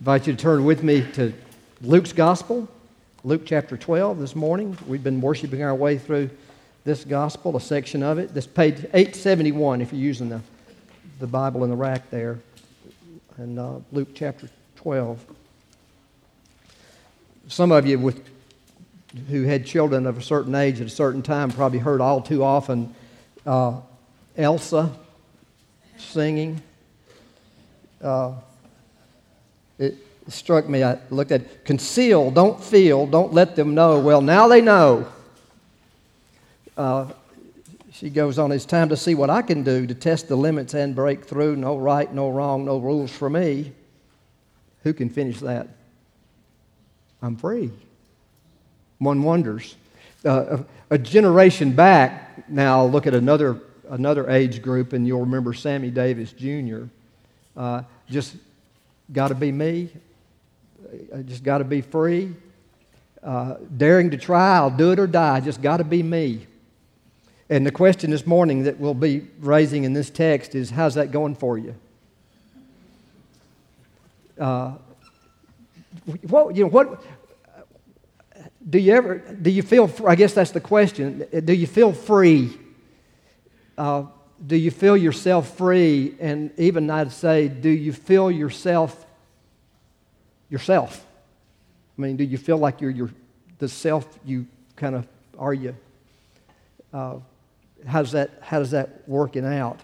invite you to turn with me to Luke's Gospel, Luke chapter 12 this morning. We've been worshiping our way through this Gospel, a section of it. This page 871 if you're using the Bible in the rack there. And Luke chapter 12. Some of you who had children of a certain age at a certain time probably heard all too often Elsa singing. It struck me, I looked at it. Conceal, don't feel, don't let them know. Well, now they know. She goes on, it's time to see what I can do to test the limits and break through. No right, no wrong, no rules for me. Who can finish that? I'm free. One wonders. A generation back, now look at another age group, and you'll remember Sammy Davis Jr. Just got to be me. I just got to be free. Daring to try, I'll do it or die. Just got to be me. And the question this morning that we'll be raising in this text is, how's that going for you? What do you feel? I guess that's the question. Do you feel free? Do you feel yourself free? And even I'd say, do you feel yourself? I mean, do you feel like you're the self you kind of are you? How's that working out?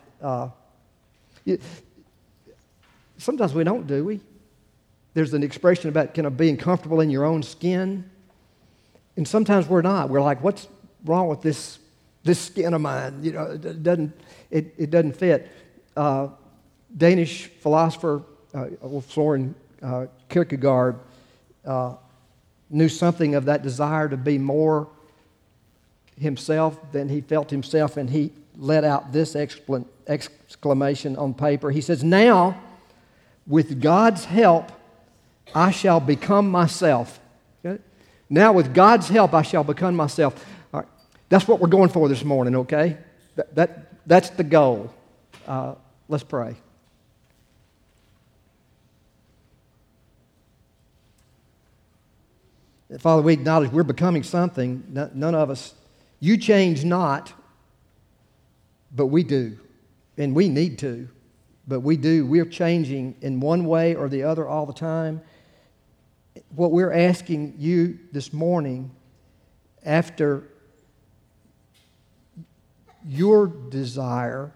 Sometimes we don't, do we? There's an expression about kind of being comfortable in your own skin, and sometimes we're not. We're like, what's wrong with this skin of mine? You know, it doesn't fit. Danish philosopher Søren Kierkegaard knew something of that desire to be more himself than he felt himself, and he let out this exclamation on paper. He says, now, with God's help, I shall become myself. Okay? Now, with God's help, I shall become myself. All right. That's what we're going for this morning, okay? That's the goal. Let's pray. Father, we acknowledge we're becoming something. None of us. You change not, but we do. And we need to, but we do. We're changing in one way or the other all the time. What we're asking you this morning, after your desire,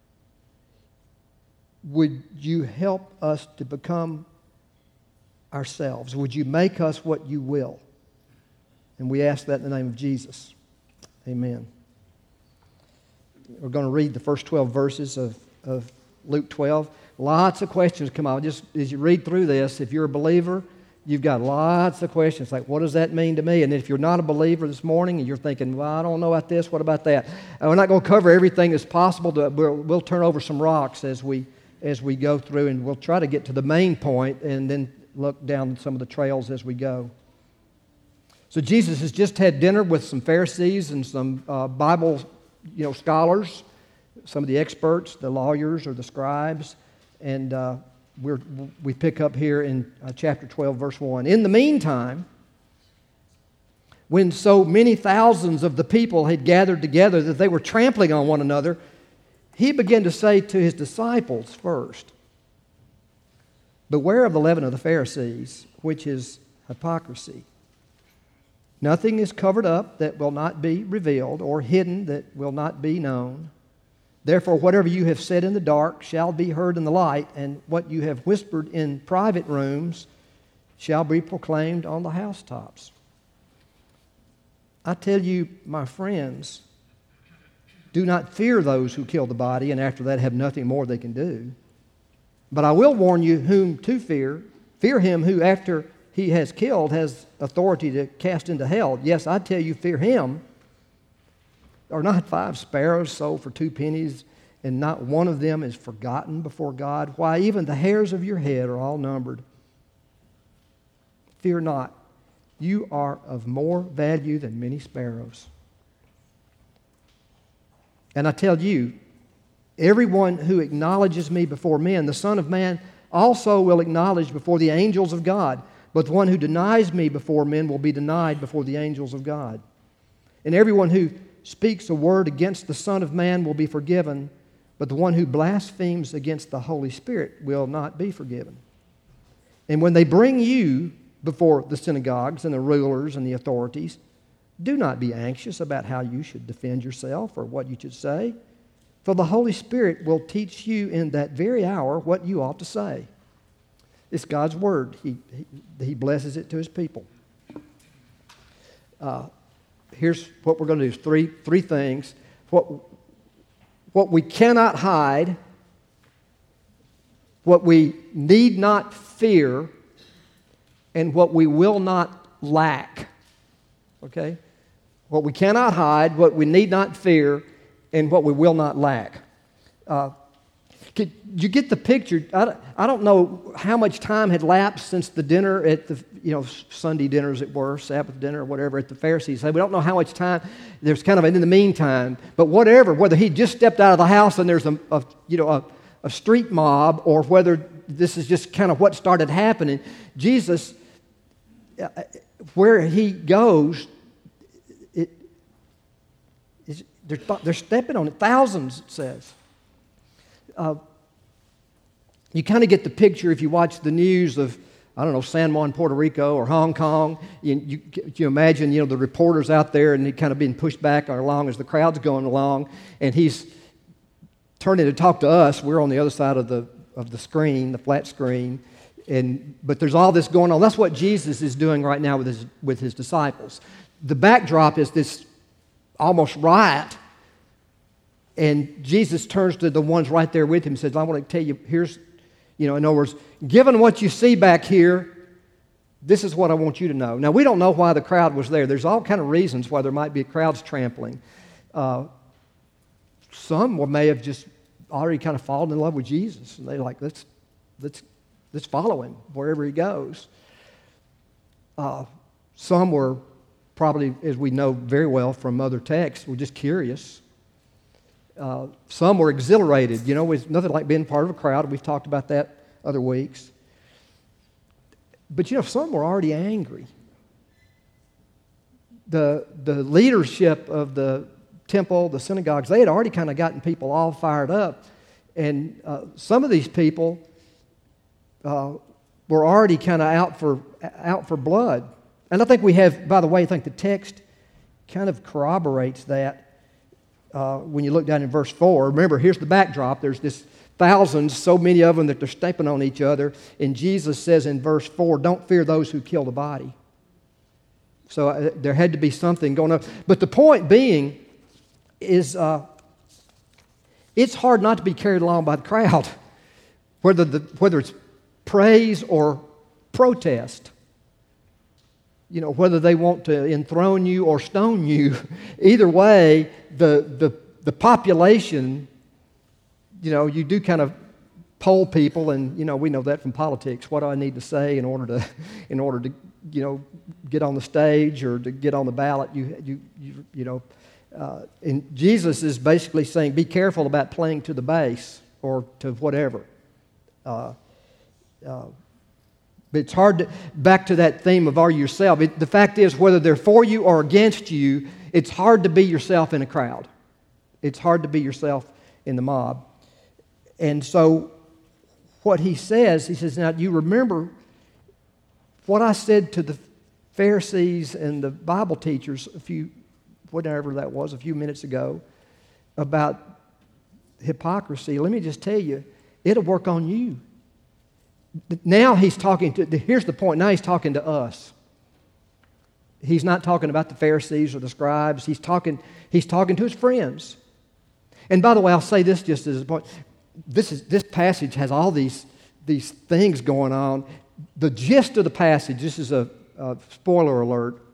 would you help us to become ourselves? Would you make us what you will? And we ask that in the name of Jesus. Amen. We're going to read the first 12 verses of Luke 12. Lots of questions come out. Just as you read through this, if you're a believer, you've got lots of questions like, what does that mean to me? And if you're not a believer this morning and you're thinking, well, I don't know about this, what about that? We're not going to cover everything that's possible. We'll turn over some rocks as we go through, and we'll try to get to the main point and then look down some of the trails as we go. So Jesus has just had dinner with some Pharisees and some Bible scholars, some of the experts, the lawyers or the scribes, and we pick up here in chapter 12, verse 1. In the meantime, when so many thousands of the people had gathered together that they were trampling on one another, he began to say to his disciples first, beware of the leaven of the Pharisees, which is hypocrisy. Nothing is covered up that will not be revealed, or hidden that will not be known. Therefore, whatever you have said in the dark shall be heard in the light, and what you have whispered in private rooms shall be proclaimed on the housetops. I tell you, my friends, do not fear those who kill the body, and after that have nothing more they can do. But I will warn you whom to fear. Fear him who, after he has killed, has authority to cast into hell. Yes, I tell you, fear him. Are not 5 sparrows sold for 2 pennies, and not one of them is forgotten before God? Why, even the hairs of your head are all numbered. Fear not. You are of more value than many sparrows. And I tell you, everyone who acknowledges me before men, the Son of Man also will acknowledge before the angels of God. But the one who denies me before men will be denied before the angels of God. And everyone who speaks a word against the Son of Man will be forgiven, but the one who blasphemes against the Holy Spirit will not be forgiven. And when they bring you before the synagogues and the rulers and the authorities, do not be anxious about how you should defend yourself or what you should say, for the Holy Spirit will teach you in that very hour what you ought to say. It's God's Word. He blesses it to His people. Here's what we're going to do. Three things. What we cannot hide, what we need not fear, and what we will not lack. Okay? What we cannot hide, what we need not fear, and what we will not lack. Could you get the picture? I don't know how much time had lapsed since the dinner at the, Sunday dinner as it were, Sabbath dinner or whatever at the Pharisees. We don't know how much time. There's kind of in the meantime. But whether he just stepped out of the house and there's a street mob, or whether this is just kind of what started happening, Jesus, where he goes, they're stepping on it. Thousands, it says. You kind of get the picture if you watch the news of, San Juan, Puerto Rico, or Hong Kong. You imagine, the reporters out there, and he kind of being pushed back along as the crowd's going along, and he's turning to talk to us. We're on the other side of the screen, the flat screen, but there's all this going on. That's what Jesus is doing right now with his disciples. The backdrop is this almost riot. And Jesus turns to the ones right there with him and says, I want to tell you, here's, in other words, given what you see back here, this is what I want you to know. Now, we don't know why the crowd was there. There's all kind of reasons why there might be crowds trampling. Some may have just already kind of fallen in love with Jesus. And they're like, let's follow him wherever he goes. Some were probably, as we know very well from other texts, were just curious. Some were exhilarated. It's nothing like being part of a crowd. We've talked about that other weeks. But, some were already angry. The leadership of the temple, the synagogues, they had already kind of gotten people all fired up. And some of these people were already kind of out for blood. And I think we have, by the way, I think the text kind of corroborates that. When you look down in verse 4, remember, here's the backdrop. There's this thousands, so many of them that they're stepping on each other. And Jesus says in verse 4, don't fear those who kill the body. So there had to be something going on. But the point being is it's hard not to be carried along by the crowd, whether it's praise or protest. Whether they want to enthrone you or stone you, either way, the population, you do kind of poll people, and we know that from politics. What do I need to say in order to get on the stage or to get on the ballot? And Jesus is basically saying, be careful about playing to the base or to whatever. But it's hard back to that theme of are you yourself. The fact is, whether they're for you or against you, it's hard to be yourself in a crowd. It's hard to be yourself in the mob. And so what he says, now you remember what I said to the Pharisees and the Bible teachers whatever that was, a few minutes ago, about hypocrisy. Let me just tell you, it'll work on you. Now he's talking here's the point, now he's talking to us. He's not talking about the Pharisees or the scribes. He's talking to his friends. And by the way, I'll say this just as a point. This passage has all these things going on. The gist of the passage, this is a spoiler alert.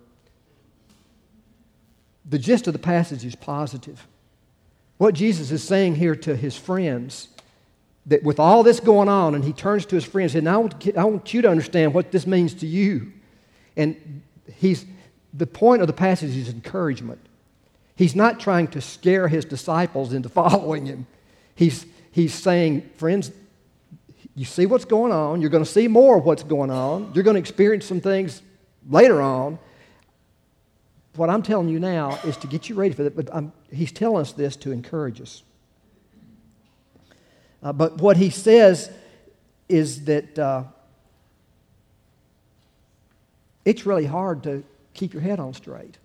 The gist of the passage is positive. What Jesus is saying here to his friends, that with all this going on, and he turns to his friends and says, I want you to understand what this means to you. And the point of the passage is encouragement. He's not trying to scare his disciples into following him. He's saying, friends, You see what's going on. You're going to see more of what's going on. You're going to experience some things later on. What I'm telling you now is to get you ready for that. But he's telling us this to encourage us. But what he says is that it's really hard to keep your head on straight,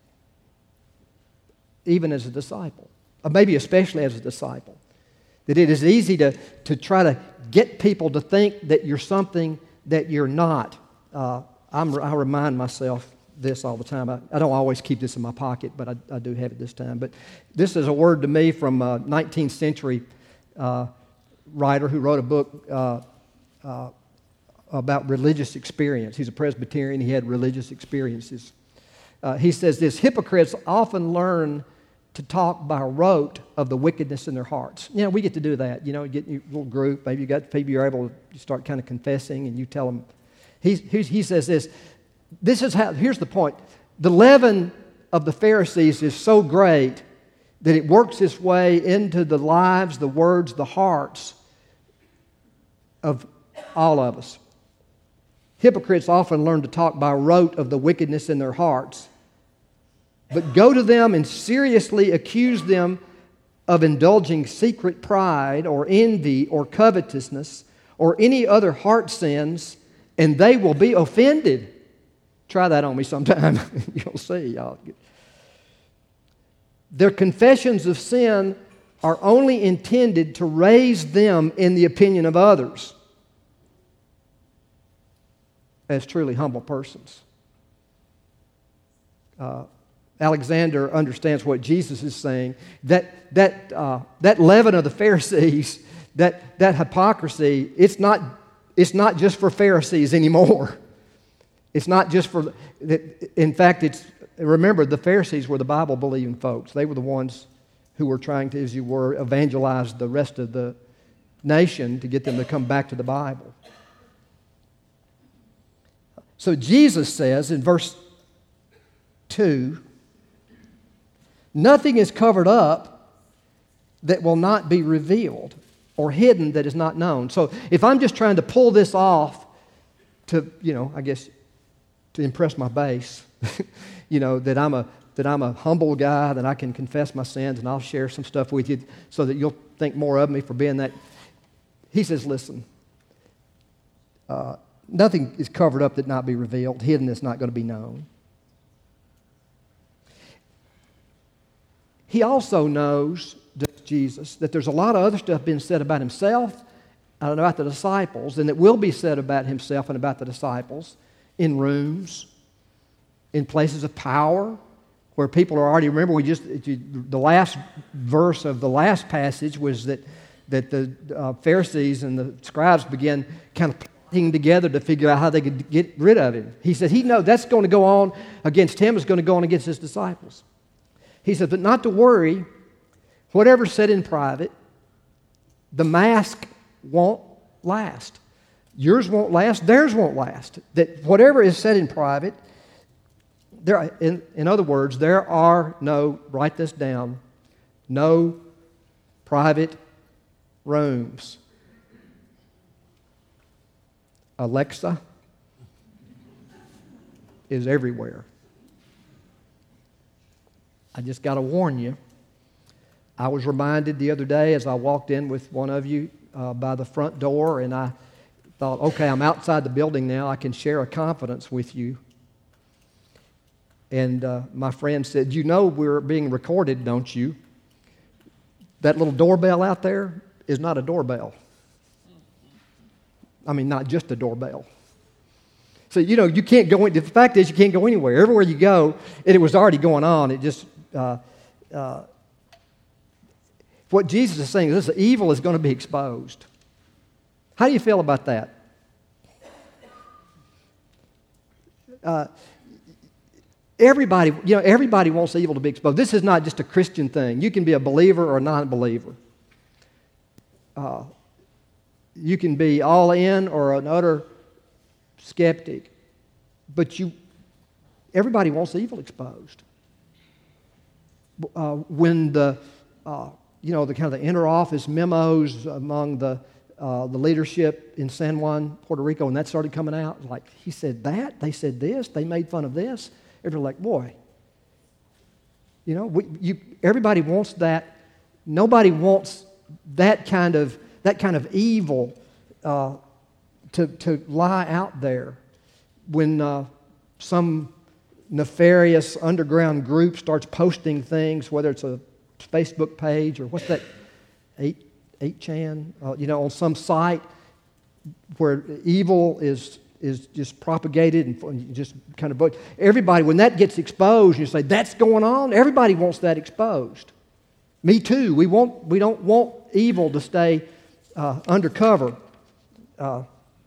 even as a disciple, or maybe especially as a disciple. That it is easy to try to get people to think that you're something that you're not. I remind myself this all the time. I don't always keep this in my pocket, but I do have it this time. But this is a word to me from a 19th century writer who wrote a book about religious experience. He's a Presbyterian. He had religious experiences. He says this: hypocrites often learn to talk by rote of the wickedness in their hearts. You know, we get to do that. You know, you get in your little group. Maybe you're able to start kind of confessing, and you tell them. He says this. Here's the point. The leaven of the Pharisees is so great that it works its way into the lives, the words, the hearts of all of us. Hypocrites often learn to talk by rote of the wickedness in their hearts, but go to them and seriously accuse them of indulging secret pride or envy or covetousness or any other heart sins, and they will be offended. Try that on me sometime. You'll see. Their confessions of sin are only intended to raise them in the opinion of others as truly humble persons. Alexander understands what Jesus is saying. That leaven of the Pharisees, that hypocrisy, it's not just for Pharisees anymore. It's not just for, in fact, remember, the Pharisees were the Bible-believing folks. They were the ones who were trying to, as you were, evangelize the rest of the nation to get them to come back to the Bible. So Jesus says in verse 2, nothing is covered up that will not be revealed, or hidden that is not known. So if I'm just trying to pull this off to, I guess, to impress my base, that I'm a humble guy, that I can confess my sins, and I'll share some stuff with you so that you'll think more of me for being that. He says, listen, nothing is covered up that not be revealed, hidden that's not going to be known. He also knows, Jesus, that there's a lot of other stuff being said about himself and about the disciples, and that will be said about himself and about the disciples in rooms, in places of power, where people are already, remember the last verse of the last passage was that the Pharisees and the scribes began kind of plotting together to figure out how they could get rid of him. He said he knows that's going to go on against him, is going to go on against his disciples. He said, but not to worry, whatever's said in private, the mask won't last. Yours won't last, theirs won't last. That whatever is said in private, in other words, there are no, write this down, no private rooms. Alexa is everywhere. I just got to warn you. I was reminded the other day as I walked in with one of you by the front door, and I thought, okay, I'm outside the building now. I can share a confidence with you. And my friend said, you know we're being recorded, don't you? That little doorbell out there is not a doorbell. I mean, not just a doorbell. So, you can't go in. The fact is, you can't go anywhere. Everywhere you go, and it was already going on. It just, what Jesus is saying is this evil is going to be exposed. How do you feel about that? Everybody wants evil to be exposed. This is not just a Christian thing. You can be a believer or a non-believer. You can be all in or an utter skeptic. But everybody wants evil exposed. When the kind of the inner office memos among the the leadership in San Juan, Puerto Rico, and that started coming out. Like, he said that, they said this, they made fun of this. Everybody like, boy, you know, everybody wants that. Nobody wants that kind of evil to lie out there when some nefarious underground group starts posting things, whether it's a Facebook page or what's that, 8chan, on some site where evil is just propagated and just kind of, everybody, when that gets exposed, you say, that's going on, everybody wants that exposed. Me too. We don't want evil to stay undercover. And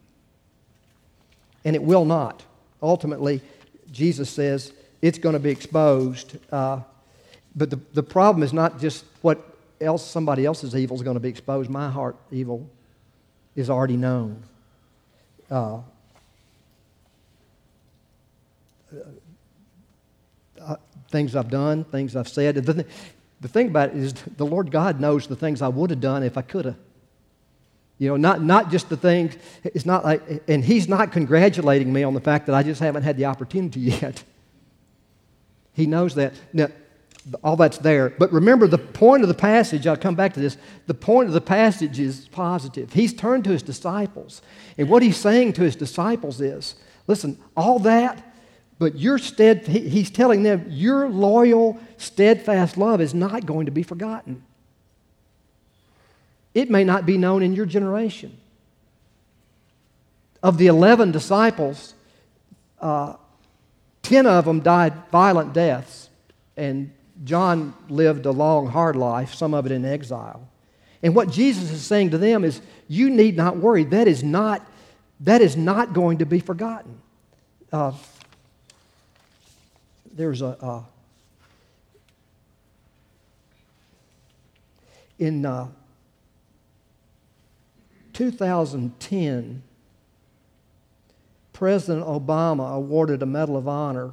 it will not. Ultimately, Jesus says it's going to be exposed. But the problem is not just somebody else's evil is going to be exposed. My heart evil is already known. Things I've done, things I've said. The thing about it is the Lord God knows the things I would have done if I could have. Not just the things, it's not like, and He's not congratulating me on the fact that I just haven't had the opportunity yet. He knows that. Now, all that's there. But remember, the point of the passage, I'll come back to this, the point of the passage is positive. He's turned to His disciples. And what He's saying to His disciples is, listen, all that, but He's telling them, your loyal, steadfast love is not going to be forgotten. It may not be known in your generation. Of the 11 disciples, 10 of them died violent deaths, and John lived a long, hard life, some of it in exile. And what Jesus is saying to them is, you need not worry. That is not going to be forgotten. There's in 2010, President Obama awarded a Medal of Honor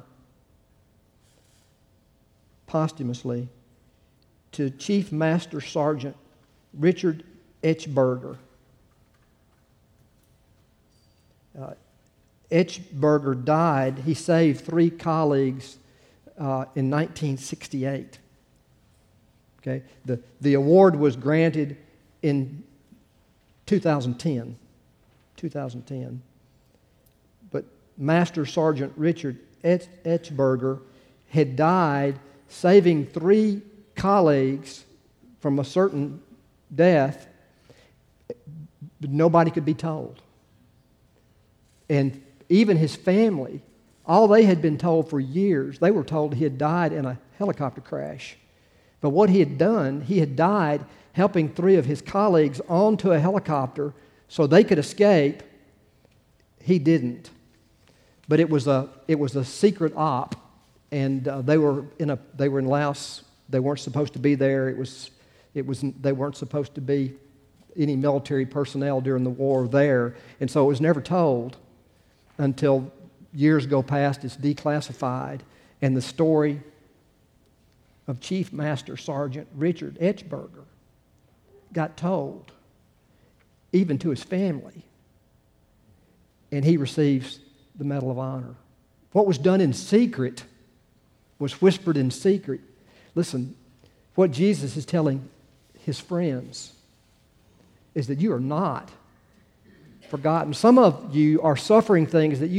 posthumously to Chief Master Sergeant Richard Etchberger. Etchberger died. He saved 3 colleagues in 1968. Okay, the award was granted in 2010. But Master Sergeant Richard Etchberger had died saving 3 colleagues from a certain death, but nobody could be told. And even his family, all they had been told for years, they were told he had died in a helicopter crash. But what he had done, he had died helping 3 of his colleagues onto a helicopter so they could escape. He didn't. But it was a secret op, and they were in Laos. They weren't supposed to be there. They weren't supposed to be any military personnel during the war there, and so it was never told until years go past. It's declassified, and the story of Chief Master Sergeant Richard Etchberger got told, even to his family, and he receives the Medal of Honor. What was done in secret was whispered in secret. Listen, what Jesus is telling His friends is that you are not forgotten. Some of you are suffering things that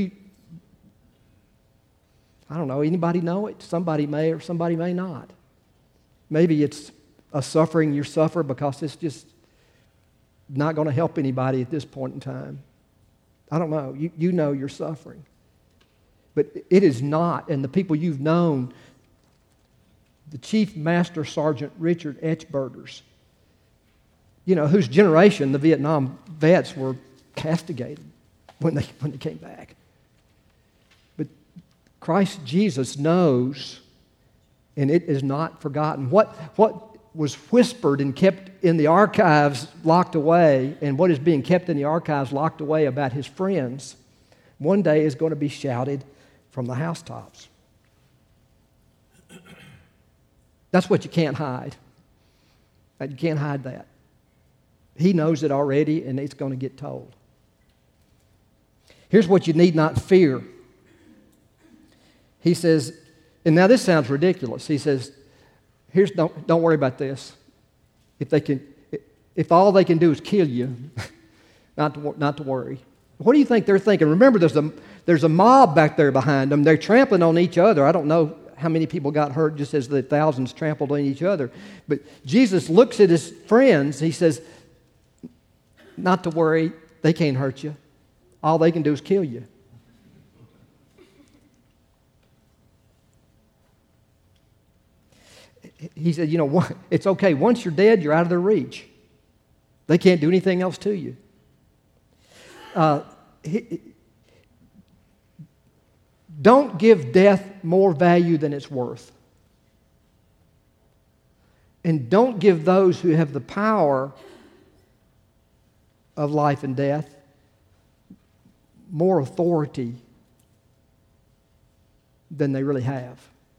I don't know, anybody know it? Somebody may or somebody may not. Maybe it's a suffering you suffer because it's just not going to help anybody at this point in time. I don't know. You know you're suffering. But it is not, and the people you've known, the Chief Master Sergeant Richard Etchbergers, whose generation the Vietnam vets were castigated when they came back. But Christ Jesus knows, and it is not forgotten. What was whispered and kept in the archives locked away, and what is being kept in the archives locked away about His friends, one day is going to be shouted from the housetops. That's what you can't hide. You can't hide that. He knows it already, and it's going to get told. Here's what you need not fear. He says, and now this sounds ridiculous. He says, don't worry about this. If all they can do is kill you, not to worry. What do you think they're thinking? Remember, there's a mob back there behind them. They're trampling on each other. I don't know how many people got hurt just as the thousands trampled on each other. But Jesus looks at his friends. He says, not to worry. They can't hurt you. All they can do is kill you. He said, it's okay. Once you're dead, you're out of their reach. They can't do anything else to you. Don't give death more value than it's worth. And don't give those who have the power of life and death more authority than they really have.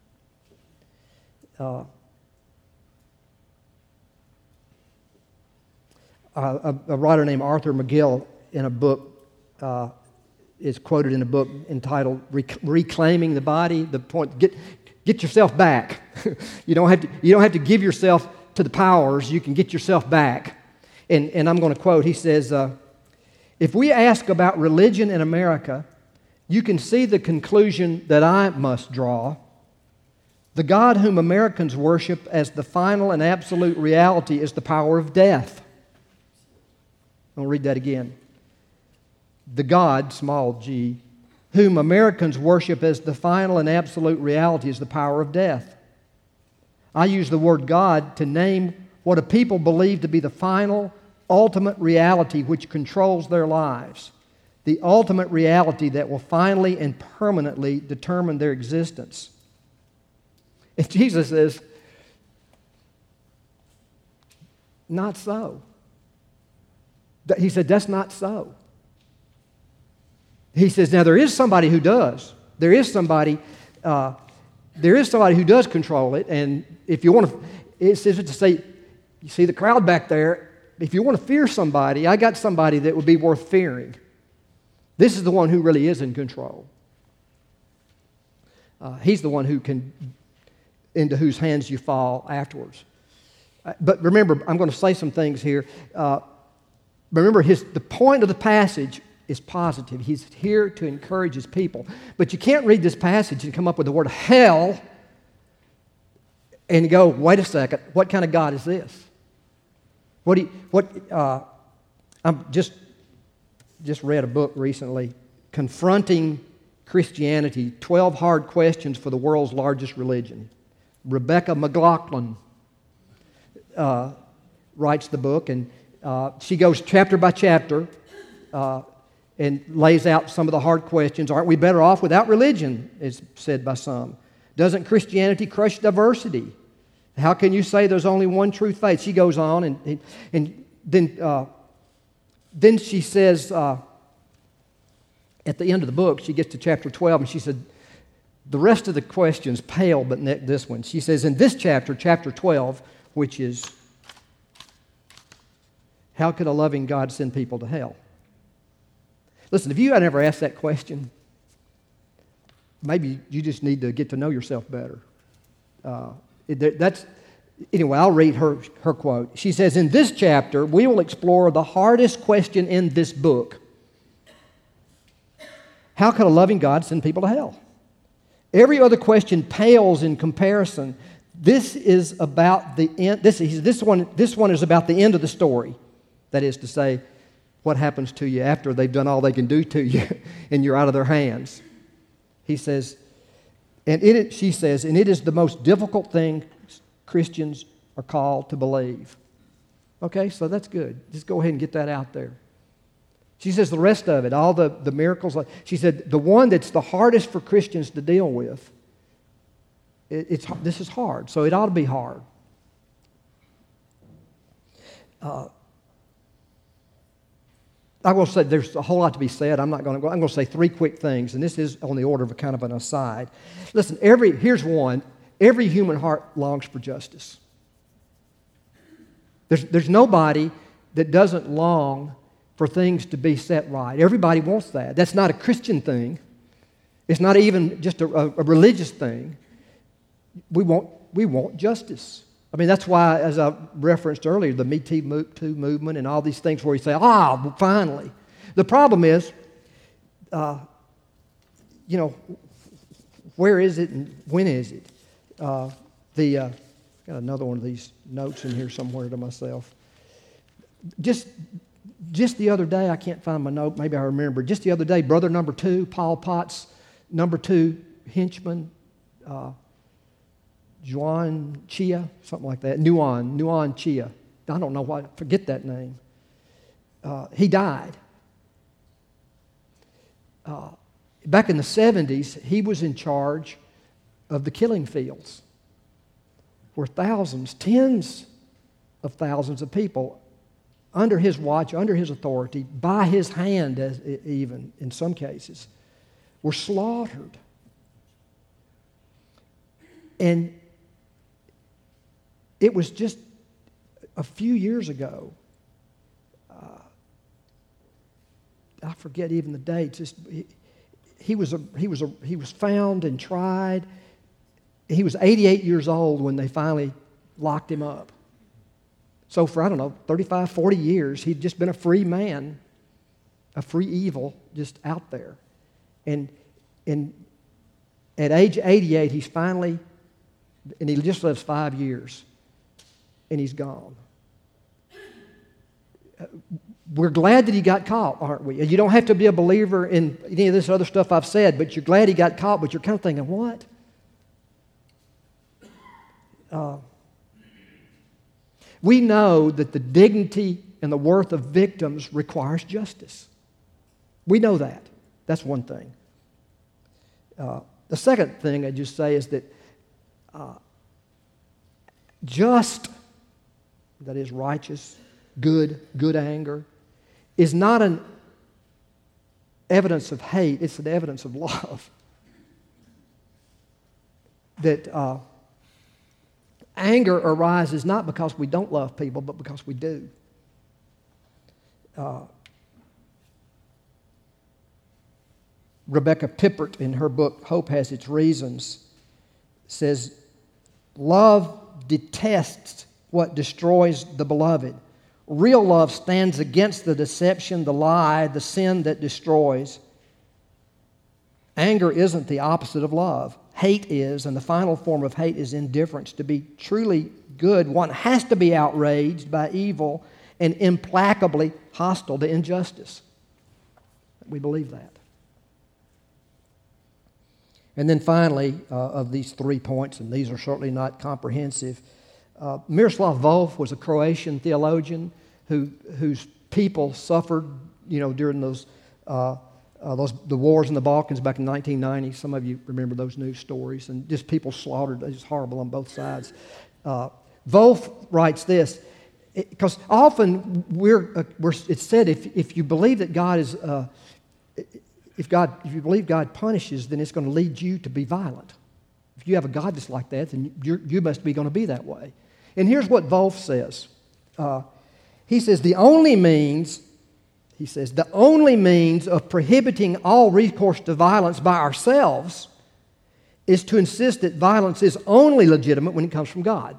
A writer named Arthur McGill in a book is quoted in a book entitled "Reclaiming the Body." The point: get yourself back. You don't have to give yourself to the powers. You can get yourself back. And I'm going to quote. He says, "If we ask about religion in America, you can see the conclusion that I must draw. The God whom Americans worship as the final and absolute reality is the power of death." I'll read that again. The God, small g, whom Americans worship as the final and absolute reality is the power of death. I use the word God to name what a people believe to be the final, ultimate reality which controls their lives, the ultimate reality that will finally and permanently determine their existence. And Jesus says, not so. He said, that's not so. He says, now there is somebody who does. There is somebody who does control it. And if you want to, it says to say, you see the crowd back there, if you want to fear somebody, I got somebody that would be worth fearing. This is the one who really is in control. He's the one who can, into whose hands you fall afterwards. But remember, I'm going to say some things here. Remember, the point of the passage is positive. He's here to encourage his people. But you can't read this passage and come up with the word hell and go, wait a second, what kind of God is this? I'm just read a book recently, Confronting Christianity, 12 Hard Questions for the World's Largest Religion. Rebecca McLaughlin writes the book, and she goes chapter by chapter and lays out some of the hard questions. Aren't we better off without religion, is said by some? Doesn't Christianity crush diversity? How can you say there's only one true faith? She goes on, and then she says, at the end of the book, she gets to chapter 12, and she said, the rest of the questions pale but not this one. She says, in this chapter, chapter 12, which is, how could a loving God send people to hell? Listen, if you had never asked that question, maybe you just need to get to know yourself better. Anyway, I'll read her quote. She says, in this chapter, we will explore the hardest question in this book. How could a loving God send people to hell? Every other question pales in comparison. This is about the end. This one is about the end of the story. That is to say, what happens to you after they've done all they can do to you and you're out of their hands. He says, she says, and it is the most difficult thing Christians are called to believe. Okay, so that's good. Just go ahead and get that out there. She says the rest of it, all the miracles. She said the one that's the hardest for Christians to deal with, this is hard, so it ought to be hard. I will say there's a whole lot to be said. I'm going to say three quick things, and this is on the order of a kind of an aside. Listen, here's one. Every human heart longs for justice. There's nobody that doesn't long for things to be set right. Everybody wants that. That's not a Christian thing. It's not even just a religious thing. We want justice. I mean, that's why, as I referenced earlier, the Me Too movement and all these things where you say, finally. The problem is, where is it and when is it? Got another one of these notes in here somewhere to myself. Just the other day, I can't find my note, maybe I remember. Just the other day, brother number 2, Paul Potts, number 2 henchman, Juan Chia, something like that, Nuan Chia. I don't know why, forget that name. He died. Back in the 70s, he was in charge of the killing fields where thousands, tens of thousands of people under his watch, under his authority, by his hand even in some cases, were slaughtered. And it was just a few years ago. I forget even the dates. He was found and tried. He was 88 years old when they finally locked him up. So for, 35, 40 years, he'd just been a free man, a free evil just out there. And at age 88, he's finally, and he just lives 5 years, and he's gone. We're glad that he got caught, aren't we? You don't have to be a believer in any of this other stuff I've said, but you're glad he got caught, but you're kind of thinking, what? We know that the dignity and the worth of victims requires justice. We know that. That's one thing. The second thing I just say is that just, that is righteous, good anger, is not an evidence of hate, it's an evidence of love. That anger arises not because we don't love people, but because we do. Rebecca Pippert, in her book, Hope Has Its Reasons, says, love detests what destroys the beloved. Real love stands against the deception, the lie, the sin that destroys. Anger isn't the opposite of love. Hate is, and the final form of hate is indifference. To be truly good, one has to be outraged by evil and implacably hostile to injustice. We believe that. And then finally, of these 3 points, and these are certainly not comprehensive, Miroslav Volf was a Croatian theologian whose people suffered, during the wars in the Balkans back in 1990. Some of you remember those news stories, and just people slaughtered. It was horrible on both sides. Volf writes this, because often it's said if you believe that God is if you believe God punishes, then it's going to lead you to be violent. If you have a God that's like that, then you must be going to be that way. And here's what Volf says. He says, the only means of prohibiting all recourse to violence by ourselves is to insist that violence is only legitimate when it comes from God.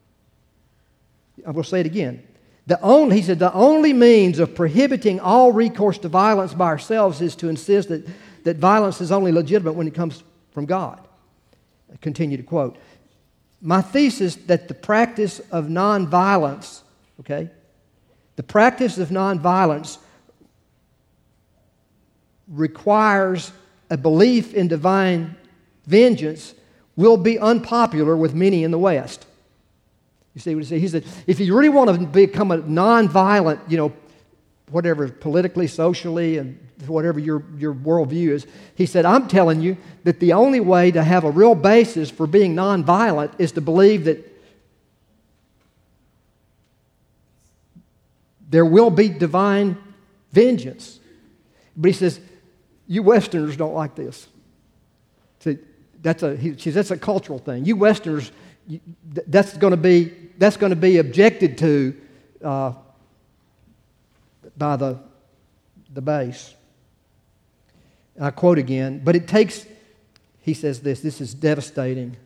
I will say it again. He said, the only means of prohibiting all recourse to violence by ourselves is to insist that violence is only legitimate when it comes from God. I continue to quote. My thesis that the practice of nonviolence, the practice of nonviolence requires a belief in divine vengeance will be unpopular with many in the West. You see what he said? He said, if you really want to become a nonviolent, whatever, politically, socially, and whatever your worldview is, he said, I'm telling you that the only way to have a real basis for being nonviolent is to believe that there will be divine vengeance. But he says, you Westerners don't like this. See, that's a cultural thing. You Westerners, that's going to be objected to by the base. And I quote again, but it takes, he says this is devastating.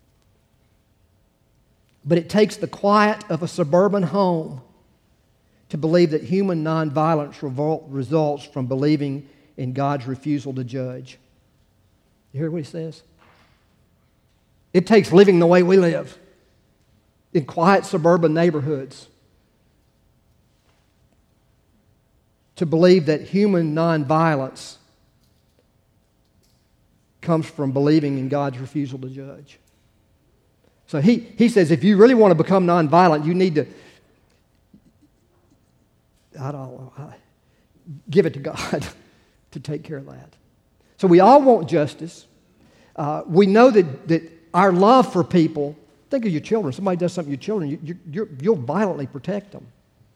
But it takes the quiet of a suburban home to believe that human nonviolence results from believing in God's refusal to judge. You hear what he says? It takes living the way we live in quiet suburban neighborhoods to believe that human nonviolence comes from believing in God's refusal to judge. So he says if you really want to become nonviolent, you need to, give it to God to take care of that. So we all want justice. We know that our love for people, think of your children. Somebody does something to your children, you'll violently protect them.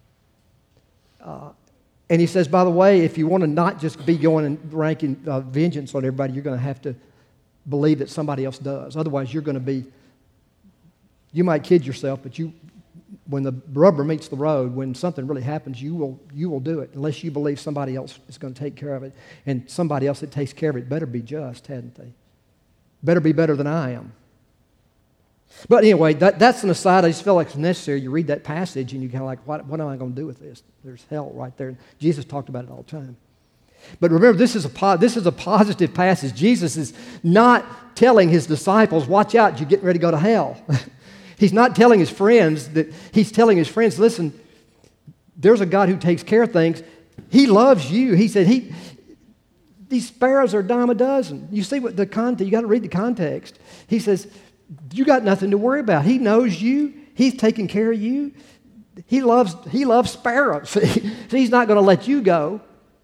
And he says, by the way, if you want to not just be going and ranking vengeance on everybody, you're going to have to believe that somebody else does. Otherwise, you're going to be, you might kid yourself, but when the rubber meets the road, when something really happens, you will do it unless you believe somebody else is going to take care of it. And somebody else that takes care of it better be just, hadn't they? Better be better than I am. But anyway, that's an aside. I just feel like it's necessary. You read that passage and you're kind of like, what am I going to do with this? There's hell right there. Jesus talked about it all the time. But remember, this is a positive passage. Jesus is not telling his disciples, watch out, you're getting ready to go to hell. He's not telling his friends that, he's telling his friends, listen, there's a God who takes care of things. He loves you. He said, these sparrows are a dime a dozen. You see what the context, you got to read the context. He says, you got nothing to worry about. He knows you. He's taking care of you. He loves sparrows. So he's not going to let you go.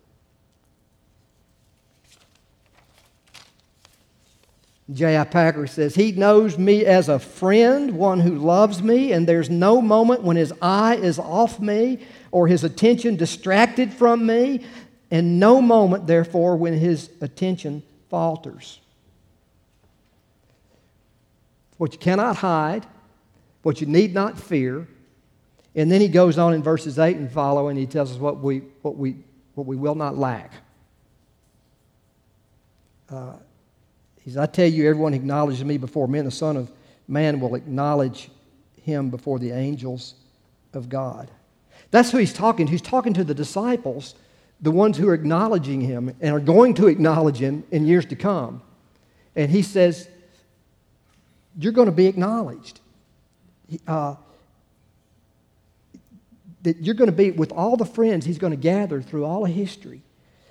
J.I. Packer says, he knows me as a friend, one who loves me, and there's no moment when his eye is off me or his attention distracted from me, and no moment, therefore, when his attention falters. What you cannot hide, what you need not fear. And then he goes on in verses 8 and following, he tells us what we will not lack. He says, I tell you, everyone acknowledges me before men. The Son of Man will acknowledge him before the angels of God. That's who he's talking to. He's talking to the disciples, the ones who are acknowledging him and are going to acknowledge him in years to come. And he says, you're going to be acknowledged. That you're going to be with all the friends he's going to gather through all of history.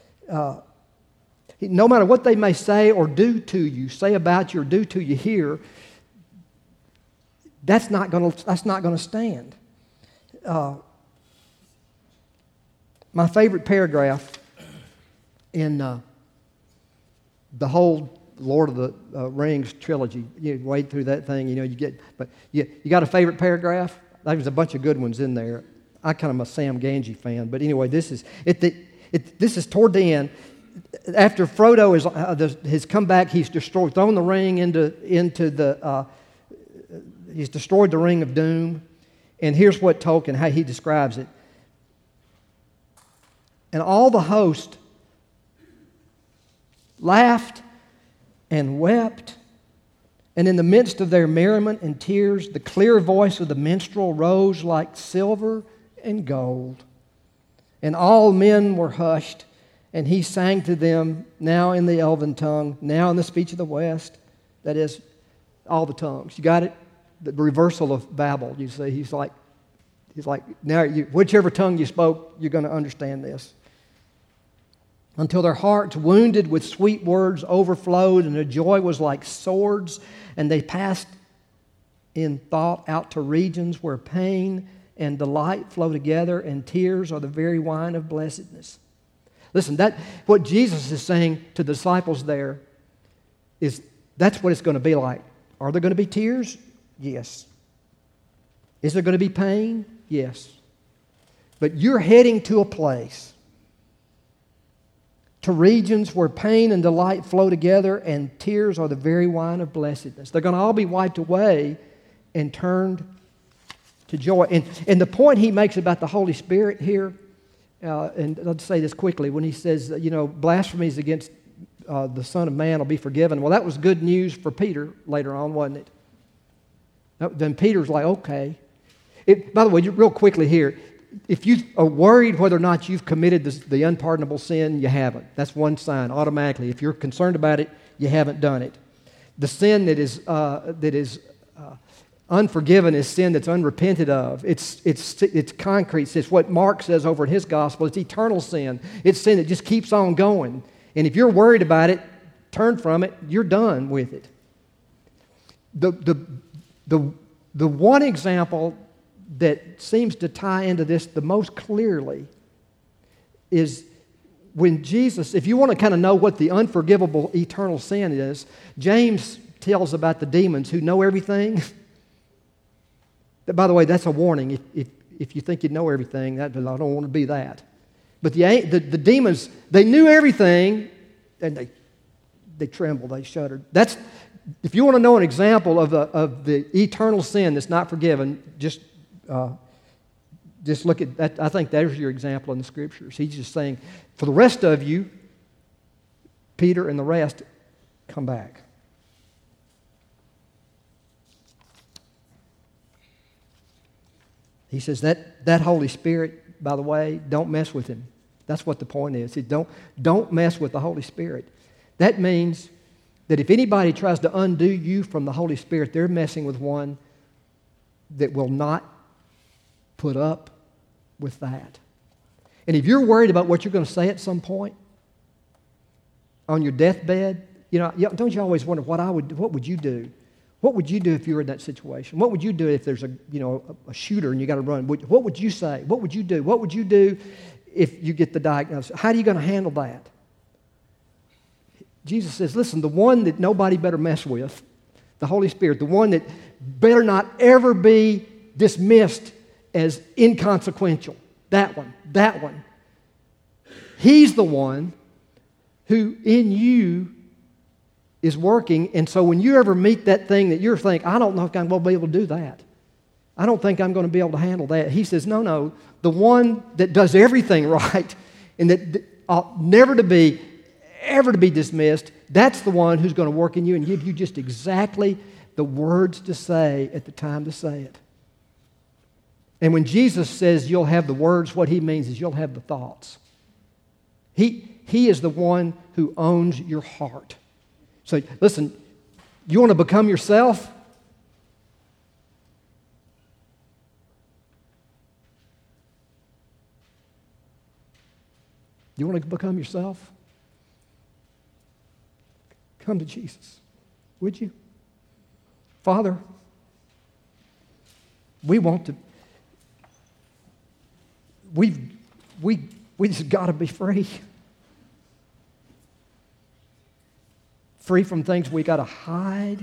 No matter what they may say or do to you, say about you or do to you here, that's not going to stand. My favorite paragraph in the whole Lord of the Rings trilogy. You wade through that thing, you got a favorite paragraph? There's a bunch of good ones in there. I kind of am a Sam Gamgee fan, but anyway, this is toward the end. After Frodo has come back, he's thrown the ring he's destroyed the ring of doom. And here's what Tolkien, how he describes it. And all the host laughed and wept, and in the midst of their merriment and tears, the clear voice of the minstrel rose like silver and gold. And all men were hushed, and he sang to them, now in the elven tongue, now in the speech of the West, that is, all the tongues. You got it? The reversal of Babel, you see. He's like, now whichever tongue you spoke, you're going to understand this. Until their hearts, wounded with sweet words, overflowed, and their joy was like swords, and they passed in thought out to regions where pain and delight flow together, and tears are the very wine of blessedness. Listen, what Jesus is saying to the disciples there is that's what it's going to be like. Are there going to be tears? Yes. Is there going to be pain? Yes. But you're heading to a place, to regions where pain and delight flow together, and tears are the very wine of blessedness. They're going to all be wiped away and turned to joy. And the point he makes about the Holy Spirit here, and I'll say this quickly, when he says, blasphemies against the Son of Man will be forgiven. Well, that was good news for Peter later on, wasn't it? Then Peter's like, okay. By the way, real quickly here, if you are worried whether or not you've committed the unpardonable sin, you haven't. That's one sign automatically. If you're concerned about it, you haven't done it. The sin that is unforgiven is sin that's unrepented of. It's concrete. It's what Mark says over in his gospel. It's eternal sin. It's sin that just keeps on going. And if you're worried about it, turn from it. You're done with it. The one example that seems to tie into this the most clearly is when Jesus, if you want to kind of know what the unforgivable eternal sin is, James tells about the demons who know everything. By the way, that's a warning. If you think you know everything, I don't want to be that. But the demons, they knew everything, and they trembled, they shuddered. If you want to know an example of the eternal sin that's not forgiven, just look at that. I think there's your example in the Scriptures. He's just saying, for the rest of you, Peter and the rest, come back. He says that Holy Spirit, by the way, don't mess with him. That's what the point is. Don't mess with the Holy Spirit. That means that if anybody tries to undo you from the Holy Spirit, they're messing with one that will not put up with that. And if you're worried about what you're going to say at some point on your deathbed, don't you always wonder what would you do? What would you do if you were in that situation? What would you do if there's a shooter and you got to run? What would you say? What would you do? What would you do if you get the diagnosis? How are you going to handle that? Jesus says, listen, the one that nobody better mess with, the Holy Spirit, the one that better not ever be dismissed as inconsequential, that one. He's the one who in you is working, and so when you ever meet that thing that you're thinking, I don't know if I'm going to be able to do that. I don't think I'm going to be able to handle that. He says, no, the one that does everything right and that never to be dismissed, that's the one who's going to work in you and give you just exactly the words to say at the time to say it. And when Jesus says you'll have the words, what he means is you'll have the thoughts. He is the one who owns your heart. So listen, you want to become yourself? You want to become yourself? Come to Jesus, would you? Father, we want to, we just got to be free. Free from things we got to hide.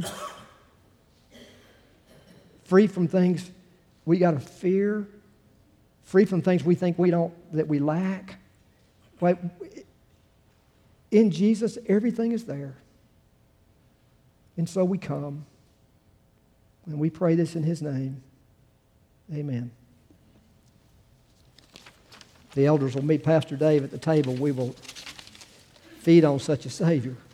Free from things we got to fear. Free from things we think that we lack. Like, in Jesus, everything is there. And so we come. And we pray this in his name. Amen. The elders will meet Pastor Dave at the table. We will feed on such a Savior.